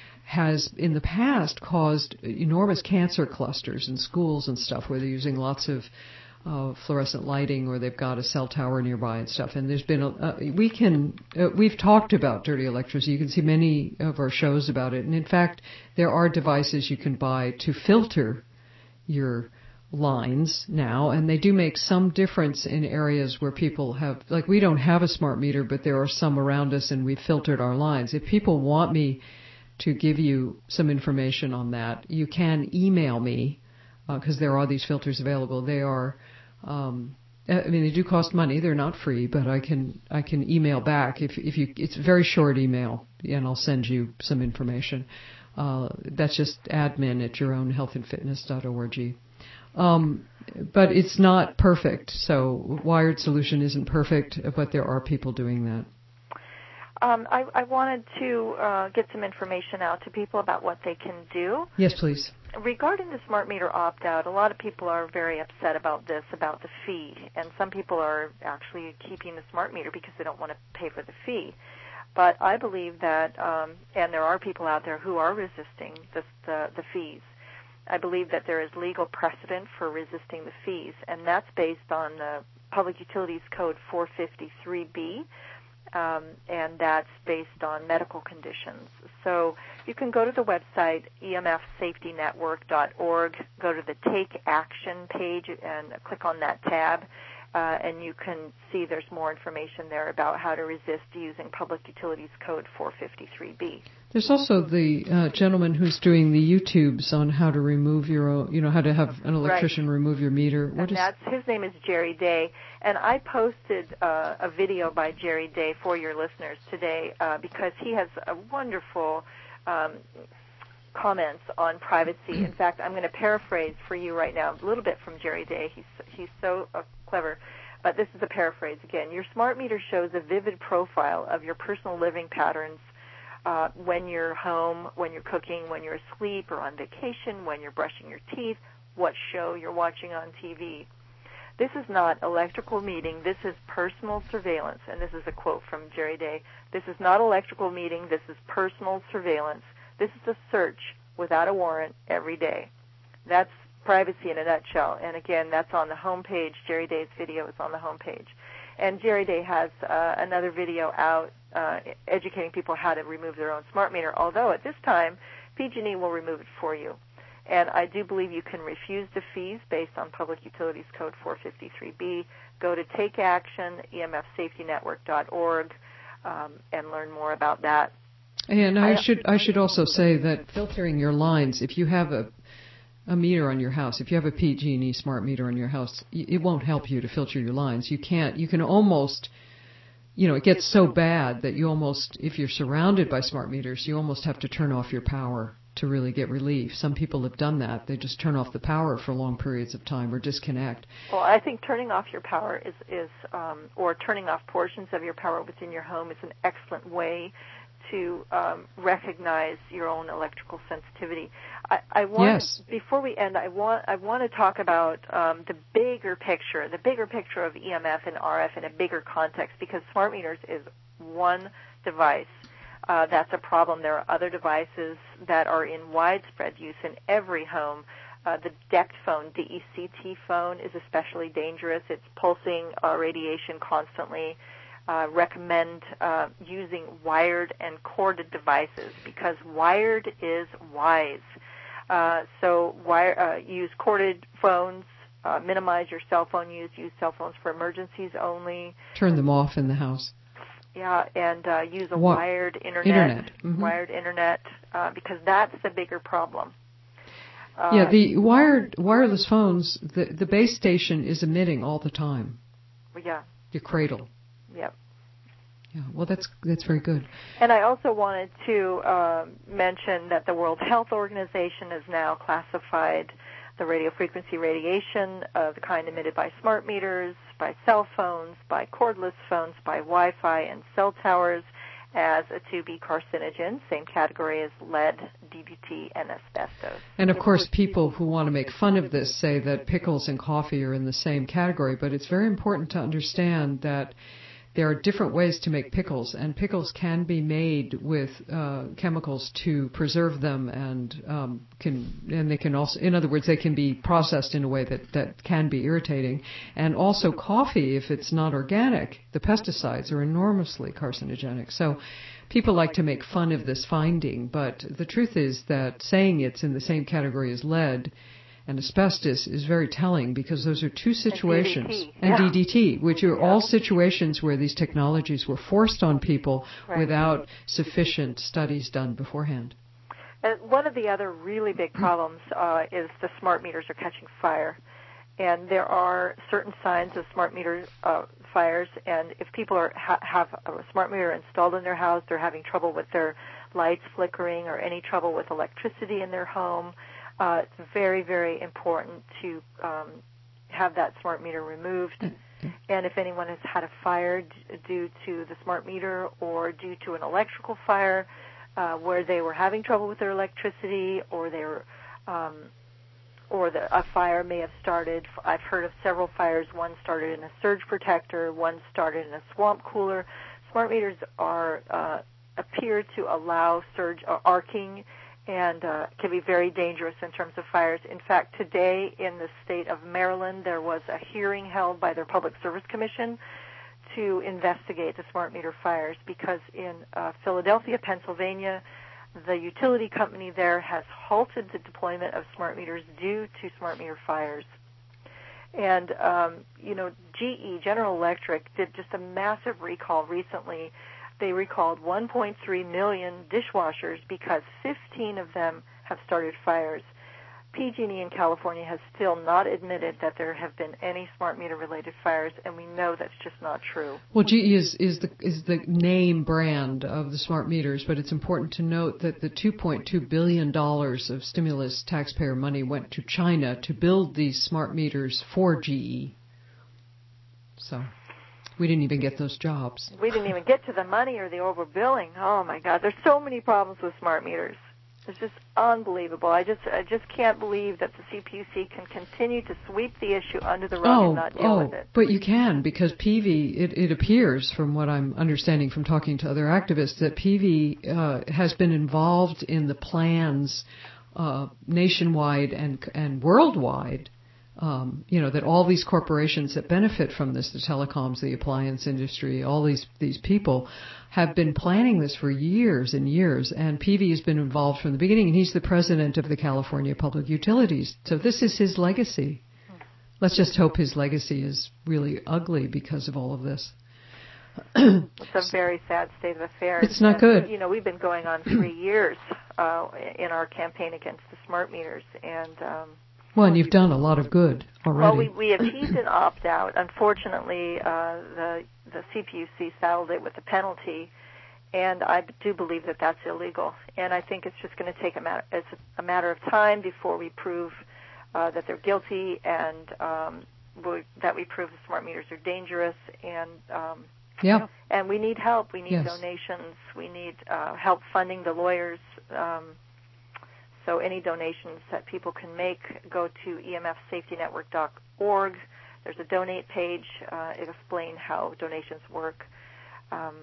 has in the past caused enormous cancer clusters in schools and stuff where they're using lots of uh, fluorescent lighting, or they've got a cell tower nearby and stuff. And there's been a, uh, we can, uh, we've talked about dirty electricity. You can see many of our shows about it. And in fact, there are devices you can buy to filter your lines now, and they do make some difference in areas where people have, like, we don't have a smart meter, but there are some around us and we've filtered our lines. If people want me to give you some information on that, you can email me, because uh, there are these filters available. They are, um, I mean, they do cost money. They're not free, but I can I can email back if if you. It's a very short email, and I'll send you some information. Uh, that's just admin at your own health and fitness dot org. Um, but it's not perfect. So wired solution isn't perfect, but there are people doing that. Um, I, I wanted to uh, get some information out to people about what they can do. Yes, please. Regarding the smart meter opt-out, a lot of people are very upset about this, about the fee, and some people are actually keeping the smart meter because they don't want to pay for the fee. But I believe that, um, and there are people out there who are resisting the, the, the fees. I believe that there is legal precedent for resisting the fees, and that's based on the Public Utilities Code four fifty-three B, um, and that's based on medical conditions. So you can go to the website E M F safety network dot org, go to the Take Action page, and click on that tab. Uh, and you can see there's more information there about how to resist using Public Utilities Code four fifty-three B. There's also the uh, gentleman who's doing the YouTubes on how to remove your own, you know, how to have an electrician right. remove your meter. What and is that's, his name is Jerry Day, and I posted uh, a video by Jerry Day for your listeners today uh, because he has a wonderful um, comments on privacy. In fact, I'm going to paraphrase for you right now a little bit from Jerry Day. He's he's so uh, clever, but this is a paraphrase again. Your smart meter shows a vivid profile of your personal living patterns uh, when you're home, when you're cooking, when you're asleep or on vacation, when you're brushing your teeth, what show you're watching on T V. This is not electrical metering. This is personal surveillance, and this is a quote from Jerry Day. This is not electrical metering. This is personal surveillance. This is a search without a warrant every day. That's privacy in a nutshell. And again, that's on the homepage. Jerry Day's video is on the homepage. And Jerry Day has uh, another video out uh, educating people how to remove their own smart meter, although at this time, P G and E will remove it for you. And I do believe you can refuse the fees based on Public Utilities Code four fifty-three B. Go to Take Action, E M F safety network dot org, um, and learn more about that. And I should I should also say that filtering your lines, if you have a a meter on your house, if you have a P G and E smart meter on your house, it won't help you to filter your lines. You can't. You can almost, you know, it gets so bad that you almost, if you're surrounded by smart meters, you almost have to turn off your power to really get relief. Some people have done that. They just turn off the power for long periods of time or disconnect. Well, I think turning off your power is, is um, or turning off portions of your power within your home is an excellent way to um, recognize your own electrical sensitivity. I, I want, yes. Before we end, I want I want to talk about um, the bigger picture, the bigger picture of E M F and R F in a bigger context, because smart meters is one device. Uh, that's a problem. There are other devices that are in widespread use in every home. Uh, the D E C T phone, D E C T phone, is especially dangerous. It's pulsing uh, radiation constantly. Uh, recommend uh, using wired and corded devices because wired is wise. Uh, so wire, uh, use corded phones, uh, minimize your cell phone use, use cell phones for emergencies only. Turn them off in the house. Yeah, and uh, use a Wa- wired internet, internet. Mm-hmm. wired internet, uh, because that's the bigger problem. Uh, yeah, the wired wireless phones, the, the base station is emitting all the time. Yeah. Your cradle. Yep. Yeah, well, that's that's very good. And I also wanted to uh, mention that the World Health Organization has now classified the radio frequency radiation of the kind emitted by smart meters, by cell phones, by cordless phones, by Wi-Fi and cell towers as a to be carcinogen, same category as lead, D D T, and asbestos. And of course, people who want to make fun of this say that pickles and coffee are in the same category, but it's very important to understand that there are different ways to make pickles, and pickles can be made with uh, chemicals to preserve them, and um, can and they can also, in other words, they can be processed in a way that, that can be irritating. And also coffee, if it's not organic, the pesticides are enormously carcinogenic. So people like to make fun of this finding, but the truth is that saying it's in the same category as lead and asbestos is very telling, because those are two situations, and D D T, and yeah. D D T, which are all situations where these technologies were forced on people right. without sufficient studies done beforehand. And one of the other really big problems uh, is the smart meters are catching fire. And there are certain signs of smart meter uh, fires, and if people are ha- have a smart meter installed in their house, they're having trouble with their lights flickering or any trouble with electricity in their home, Uh, it's very, very important to um, have that smart meter removed. Mm-hmm. And if anyone has had a fire d- due to the smart meter or due to an electrical fire uh, where they were having trouble with their electricity, or they were, um, or the, a fire may have started. I've heard of several fires. One started in a surge protector. One started in a swamp cooler. smart meters are uh, appear to allow surge uh, arcing and uh, can be very dangerous in terms of fires. In fact, today in the state of Maryland, there was a hearing held by their Public Service Commission to investigate the smart meter fires because in uh, Philadelphia, Pennsylvania, the utility company there has halted the deployment of smart meters due to smart meter fires. And, um, you know, G E, General Electric, did just a massive recall recently. They recalled one point three million dishwashers because fifteen of them have started fires. P G and E in California has still not admitted that there have been any smart meter related fires, and we know that's just not true. Well, G E is, is the is the name brand of the smart meters, but it's important to note that the two point two billion dollars of stimulus taxpayer money went to China to build these smart meters for G E. So we didn't even get those jobs. We didn't even get to the money or the overbilling. Oh my God, there's so many problems with smart meters. It's just unbelievable. I just I just can't believe that the C P U C can continue to sweep the issue under the rug oh, and not deal oh, with it. But you can, because P V, it, it appears from what I'm understanding from talking to other activists, that P V uh, has been involved in the plans uh, nationwide and and worldwide. Um, you know, that all these corporations that benefit from this, the telecoms, the appliance industry, all these these people have been planning this for years and years, and P V has been involved from the beginning, and he's the president of the California Public Utilities. So this is his legacy. Let's just hope his legacy is really ugly because of all of this. It's a very sad state of affairs. It's not and, good. You know, we've been going on three years uh, in our campaign against the smart meters, and um, well, and you've done a lot of good already. Well, we, we have teased an opt-out. Unfortunately, uh, the the C P U C saddled it with a penalty, and I do believe that that's illegal. And I think it's just going to take a matter it's a matter of time before we prove uh, that they're guilty, and um, we, that we prove the smart meters are dangerous. And um, yeah. You know, and we need help. We need yes. donations. We need uh, help funding the lawyers. Um, So any donations that people can make, go to E M F safety network dot org. There's a donate page. Uh, it explains how donations work. Um,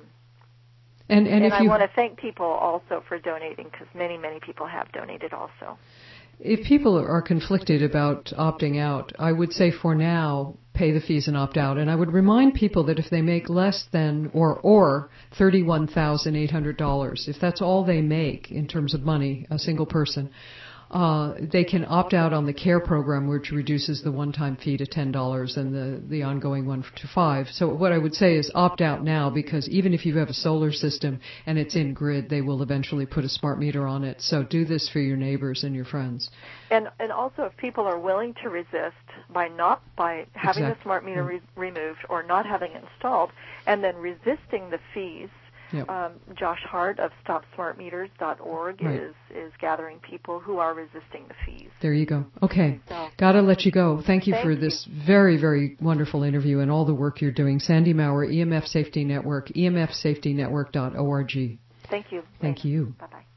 and and, and if I you want to thank people also for donating, because many, many people have donated also. If people are conflicted about opting out, I would say for now, pay the fees and opt out. And I would remind people that if they make less than or or thirty-one thousand eight hundred dollars, if that's all they make in terms of money, a single person, uh, they can opt out on the CARE program, which reduces the one-time fee to ten dollars and the, the ongoing one to five dollars. So what I would say is opt out now, because even if you have a solar system and it's in grid, they will eventually put a smart meter on it. So do this for your neighbors and your friends. And and also, if people are willing to resist by not by having exactly. the smart meter re- removed or not having it installed, and then resisting the fees, yep. um, Josh Hart of stop smart meters dot org right. is is gathering people who are resisting the fees. There you go. Okay, so, gotta let you go. Thank you thank for you. this very, very wonderful interview and all the work you're doing. Sandy Maurer, E M F Safety Network, E M F safety network dot org. Thank you. Thank you. Bye bye.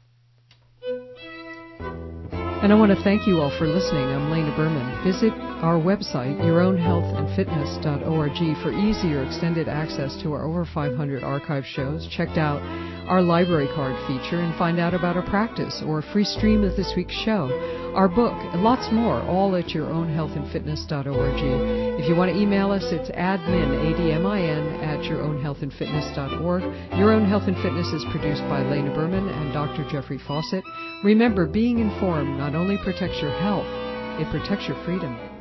And I want to thank you all for listening. I'm Lena Berman. Visit our website, your own health and fitness dot org, for easy or extended access to our over five hundred archive shows. Check out our library card feature and find out about our practice or a free stream of this week's show. Our book, and lots more, all at your own health and fitness dot org. If you want to email us, it's admin, A D M I N, at your own health and fitness dot org. Your Own Health and Fitness is produced by Lena Berman and Doctor Jeffrey Fawcett. Remember, being informed not only protects your health, it protects your freedom.